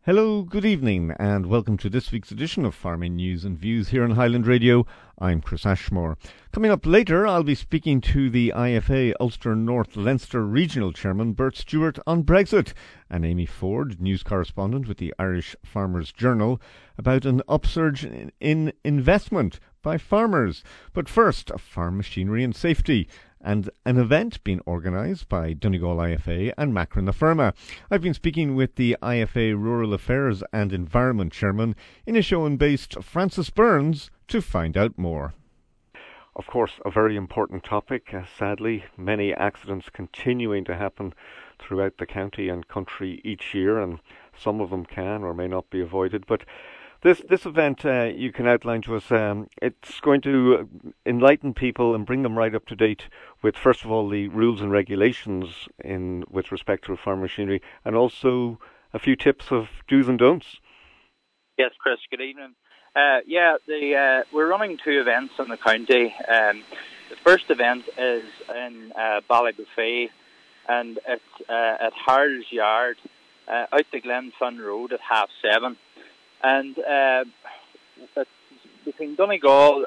Hello, good evening, and welcome to this week's edition of Farming News and Views here on Highland Radio. I'm Chris Ashmore. Coming up later, I'll be speaking to the IFA Ulster North Leinster Regional Chairman Bert Stewart on Brexit, and Amy Ford, news correspondent with the Irish Farmers Journal, about an upsurge in investment by farmers. But first, farm machinery and safety, and an event being organised by Donegal IFA and Macra na Firma. I've been speaking with the IFA Rural Affairs and Environment Chairman, Inishowen-based Francis Burns, to find out more. Of course, a very important topic. Sadly, many accidents continuing to happen throughout the county and country each year, and some of them can or may not be avoided. But This event, you can outline to us, it's going to enlighten people and bring them right up to date with, first of all, the rules and regulations with respect to farm machinery, and also a few tips of do's and don'ts. Yes, Chris, good evening. We're running two events in the county. The first event is in Ballybuffet, and it's at Harl's Yard, out the Glenfin Road at 7:30. And between Donegal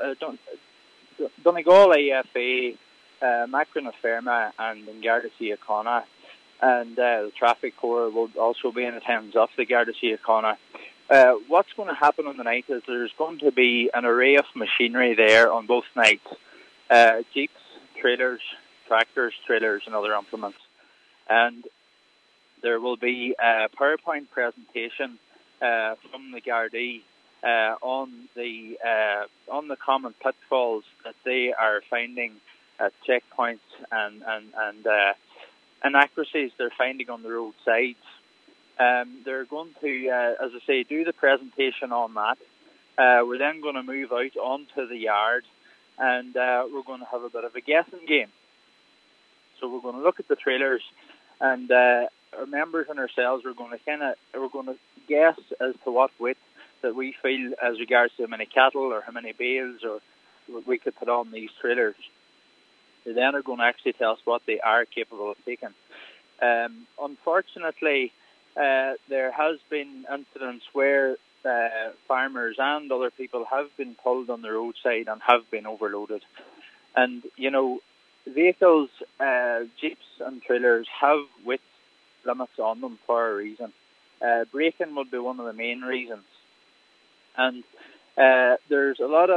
AFA, Macra na Firma and Garda Síochána, and the Traffic Corps will also be in attendance of the Garda Síochána. What's going to happen on the night is there's going to be an array of machinery there on both nights. Jeeps, trailers, tractors, trailers and other implements. And there will be a PowerPoint presentation from the Gardaí on the common pitfalls that they are finding at checkpoints and inaccuracies they're finding on the roadsides. They're going to, as I say, do the presentation on that. We're then going to move out onto the yard, and we're going to have a bit of a guessing game. So we're going to look at the trailers, and our members and ourselves we're going to guess as to what width that we feel as regards to how many cattle or how many bales or we could put on these trailers. They then are going to actually tell us what they are capable of taking. Unfortunately, there has been incidents where farmers and other people have been pulled on the roadside and have been overloaded. And, vehicles, jeeps and trailers have width limits on them for a reason. Braking would be one of the main reasons. And there's a lot of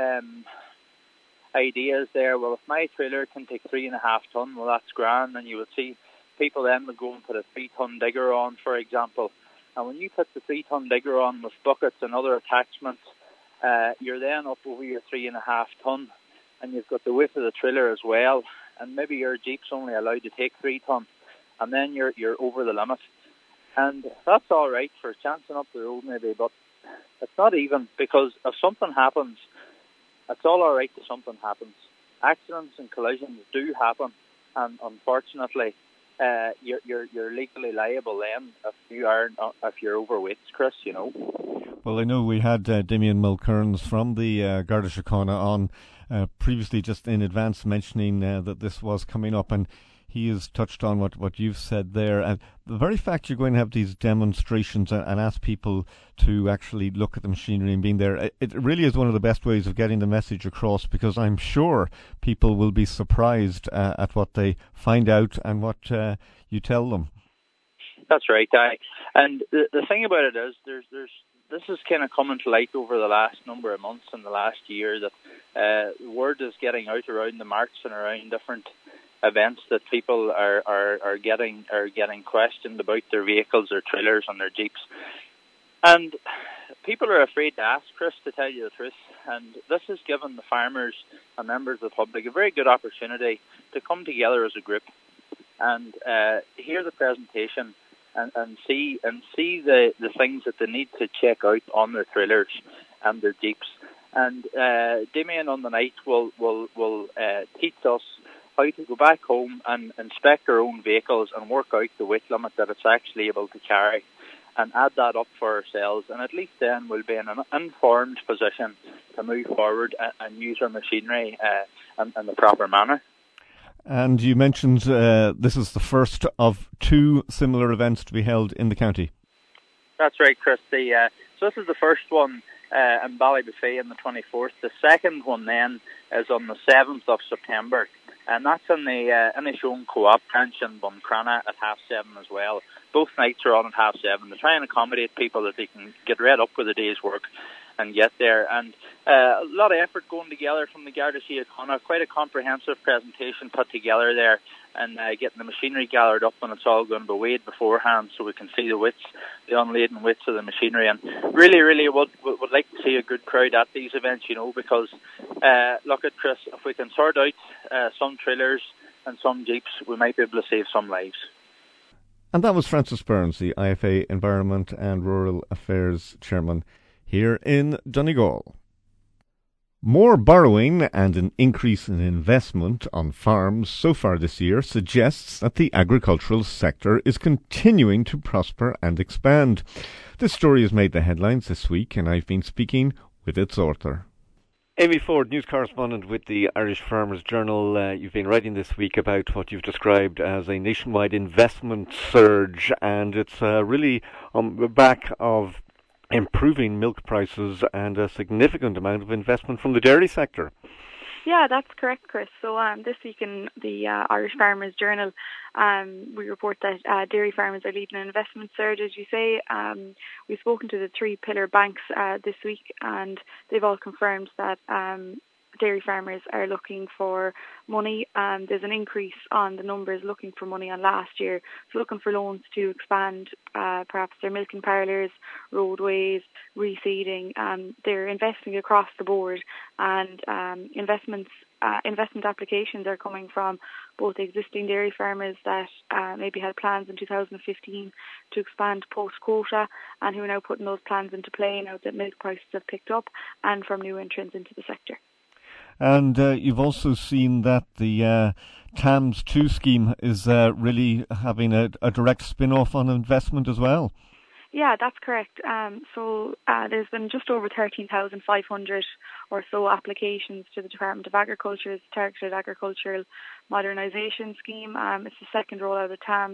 ideas there. Well, if my trailer can take 3.5 ton, well, that's grand. And you would see people then would go and put a 3-ton digger on, for example. And when you put the 3-ton digger on with buckets and other attachments, you're then up over your 3.5 ton. And you've got the width of the trailer as well. And maybe your Jeep's only allowed to take 3 ton. And then you're over the limit. And that's all right for chancing up the road maybe, but it's not even, because if something happens, it's all right if something happens. Accidents and collisions do happen, and unfortunately, you're legally liable then if you're overweight, Chris. Well, I know we had Damien Mulcairns from the Garda Síochána on previously, just in advance, mentioning that this was coming up, and he has touched on what you've said there. And the very fact you're going to have these demonstrations and ask people to actually look at the machinery and being there, it really is one of the best ways of getting the message across, because I'm sure people will be surprised at what they find out and what you tell them. That's right, and the thing about it is, this is kind of coming to light over the last number of months and the last year that word is getting out around the marks and around different events that people are getting questioned about their vehicles, their trailers and their Jeeps. And people are afraid to ask, Chris, to tell you the truth. And this has given the farmers and members of the public a very good opportunity to come together as a group and hear the presentation and see the things that they need to check out on their trailers and their Jeeps. And Damien on the night will teach us how to go back home and inspect our own vehicles and work out the weight limit that it's actually able to carry, and add that up for ourselves. And at least then we'll be in an informed position to move forward and use our machinery in the proper manner. And you mentioned this is the first of two similar events to be held in the county. That's right, Chris. So this is the first one in Ballybofey on the 24th. The second one then is on the 7th of September. And that's in the Inishowen Co-op branch in Buncrana at 7:30 as well. Both nights are on at 7:30 to try and accommodate people that they can get read up with a day's work and get there. And a lot of effort going together from the Garda Síochána. Quite a comprehensive presentation put together there, and getting the machinery gathered up, and it's all going to be weighed beforehand so we can see the unladen widths of the machinery. And really would like to see a good crowd at these events, because look at Chris, if we can sort out some trailers and some jeeps, we might be able to save some lives. And that was Francis Burns, the IFA Environment and Rural Affairs Chairman here in Donegal. More borrowing and an increase in investment on farms so far this year suggests that the agricultural sector is continuing to prosper and expand. This story has made the headlines this week, and I've been speaking with its author. Amy Ford, news correspondent with the Irish Farmers Journal. You've been writing this week about what you've described as a nationwide investment surge, and it's really on the back of improving milk prices and a significant amount of investment from the dairy sector. Yeah, that's correct, Chris. So this week in the Irish Farmers Journal, we report that dairy farmers are leading an investment surge, as you say. We've spoken to the three pillar banks this week, and they've all confirmed that dairy farmers are looking for money. There's an increase on the numbers looking for money on last year, so looking for loans to expand perhaps their milking parlours, roadways, reseeding. They're investing across the board, and investment applications are coming from both existing dairy farmers that maybe had plans in 2015 to expand post-quota and who are now putting those plans into play now that milk prices have picked up, and from new entrants into the sector. And you've also seen that the TAMS 2 scheme is really having a direct spin-off on investment as well. Yeah, that's correct. So there's been just over 13,500 or so applications to the Department of Agriculture's Targeted Agricultural Modernisation Scheme. It's the second rollout of TAMS.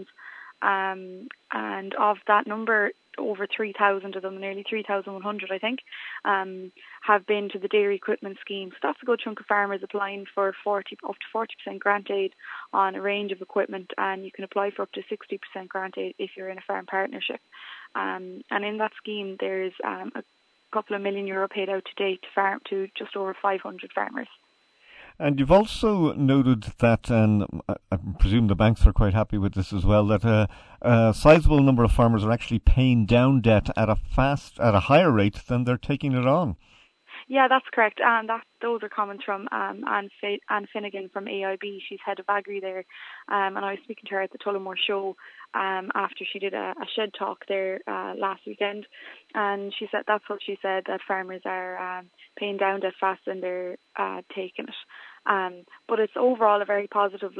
And of that number, over 3,000 of them, nearly 3,100 I think, have been to the dairy equipment scheme. So that's a good chunk of farmers applying for up to 40% grant aid on a range of equipment, and you can apply for up to 60% grant aid if you're in a farm partnership. And in that scheme there's a couple of million euro paid out to date to just over 500 farmers. And you've also noted that, and I presume the banks are quite happy with this as well, that a sizable number of farmers are actually paying down debt at a higher rate than they're taking it on. Yeah, that's correct. And those are comments from Anne Finnegan from AIB. She's head of Agri there. And I was speaking to her at the Tullamore show after she did a shed talk there last weekend. And that's what she said, that farmers are paying down debt faster than they're taking it. But it's overall a very positive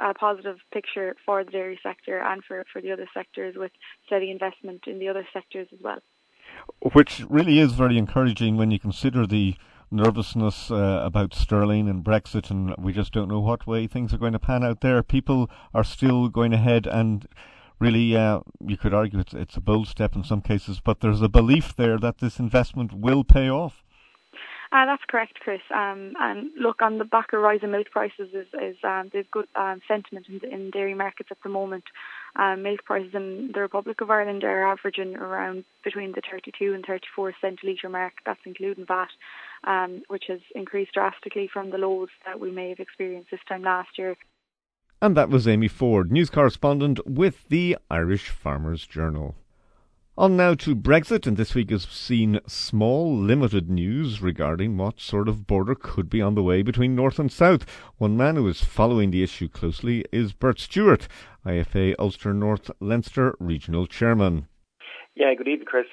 picture for the dairy sector and for the other sectors, with steady investment in the other sectors as well. Which really is very encouraging when you consider the nervousness about Sterling and Brexit, and we just don't know what way things are going to pan out there. People are still going ahead, and really you could argue it's a bold step in some cases, but there's a belief there that this investment will pay off. That's correct, Chris. And look, on the back of rising milk prices, there's good sentiment in dairy markets at the moment. Milk prices in the Republic of Ireland are averaging around between the 32 and 34 cent a litre mark. That's including VAT, which has increased drastically from the lows that we may have experienced this time last year. And that was Amy Ford, news correspondent with the Irish Farmers Journal. On now to Brexit, and this week has seen small, limited news regarding what sort of border could be on the way between North and South. One man who is following the issue closely is Bert Stewart, IFA Ulster North Leinster Regional Chairman. Yeah, good evening, Chris.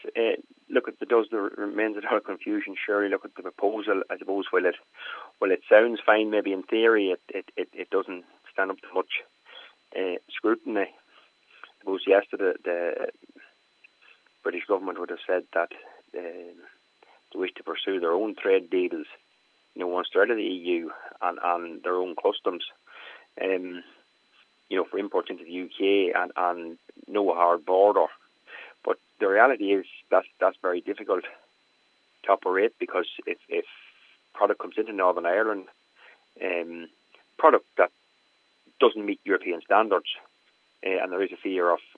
There remains a lot of confusion. Surely, look at the proposal. I suppose while it sounds fine, maybe in theory, it doesn't stand up to much scrutiny. I suppose yesterday the British government would have said that they wish to pursue their own trade deals, once they're out of the EU and their own customs, for imports into the UK and no hard border. But the reality is that's very difficult to operate, because if product comes into Northern Ireland, product that doesn't meet European standards, and there is a fear of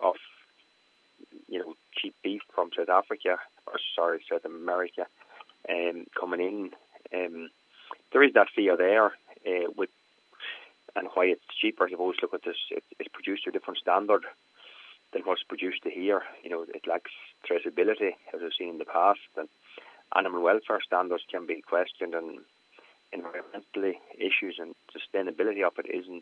cheap beef from South America, coming in. There is that fear there, and why it's cheaper. I suppose, look at this, it's produced to a different standard than what's produced here. It lacks traceability, as we've seen in the past, and animal welfare standards can be questioned, and environmentally issues and sustainability of it isn't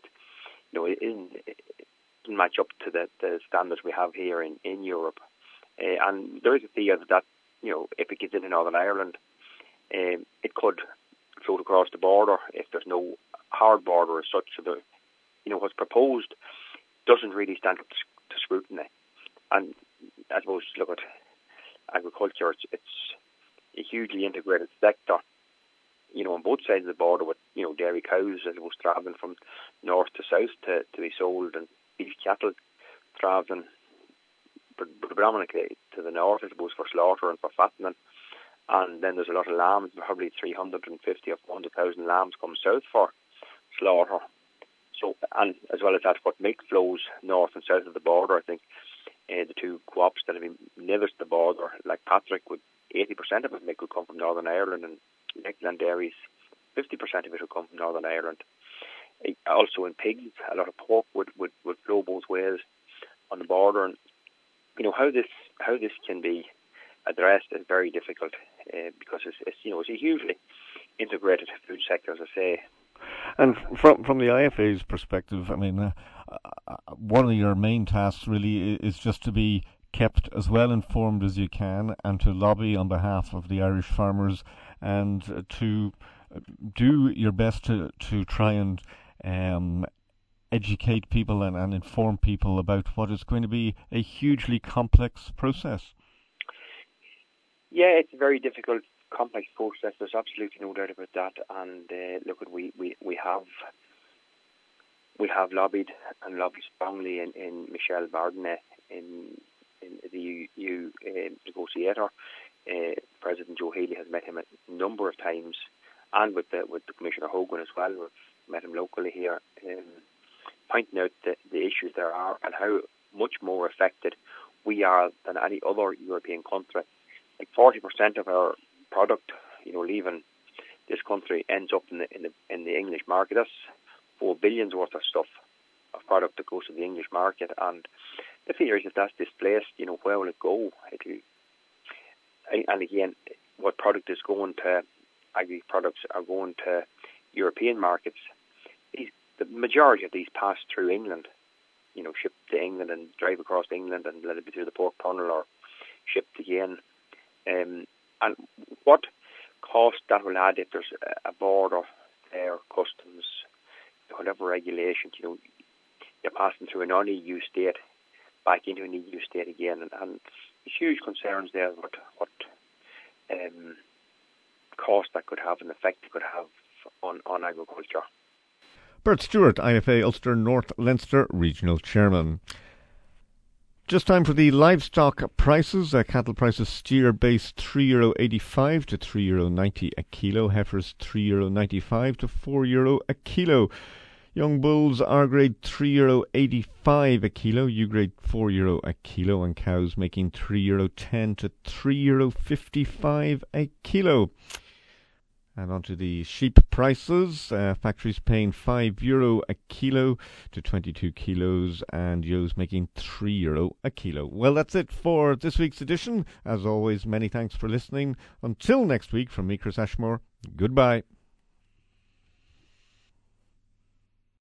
match up to the standards we have here in Europe. And there is a fear that if it gets into Northern Ireland, it could float across the border if there's no hard border as such. So what's proposed doesn't really stand up to scrutiny. And I suppose, look at agriculture, it's a hugely integrated sector, on both sides of the border, with, dairy cows, I suppose, travelling from north to south to be sold, and beef cattle travelling predominantly to the north, I suppose, for slaughter and for fattening. And then there's a lot of lambs, probably 350 or 400,000 lambs come south for slaughter. So, and as well as that, what milk flows north and south of the border, I think the two co-ops that have been nearest the border, like Patrick, 80% of it milk would come from Northern Ireland, and Lakeland Dairies, 50% of it would come from Northern Ireland. Also in pigs, a lot of pork would flow both ways on the border, and how this can be addressed is very difficult, because it's a hugely integrated food sector, as I say. And from the IFA's perspective, I mean, one of your main tasks really is just to be kept as well informed as you can, and to lobby on behalf of the Irish farmers, and to do your best to try and educate people and inform people about what is going to be a hugely complex process. Yeah, it's a very difficult, complex process. There's absolutely no doubt about that. And we have lobbied strongly in Michel Barnier, in the EU negotiator. President Joe Healy has met him a number of times, and with the Commissioner Hogan as well. We've met him locally here, pointing out the issues there are and how much more affected we are than any other European country. Like 40% of our product, leaving this country ends up in the English market. That's 4 billion worth of stuff, of product that goes to the English market, and the fear is that that's displaced. Where will it go? And again, what product is going to agri products are going to European markets. The majority of these pass through England, shipped to England and drive across England and let it be through the pork tunnel or shipped again. And what cost that will add if there's a border there, customs, whatever regulations, you're passing through a non-EU state back into an EU state again, and huge concerns there what cost that could have and effect it could have on agriculture. Bert Stewart, IFA Ulster North Leinster Regional Chairman. Just time for the livestock prices. Cattle prices: steer base €3.85 to €3.90 a kilo. Heifers €3.95 to €4 a kilo. Young bulls R grade €3.85 a kilo. U grade €4 a kilo, and cows making €3.10 to €3.55 a kilo. And on to the sheep prices. Factories paying €5 a kilo to 22 kilos, and ewes making €3 a kilo. Well, that's it for this week's edition. As always, many thanks for listening. Until next week, from me, Chris Ashmore, goodbye.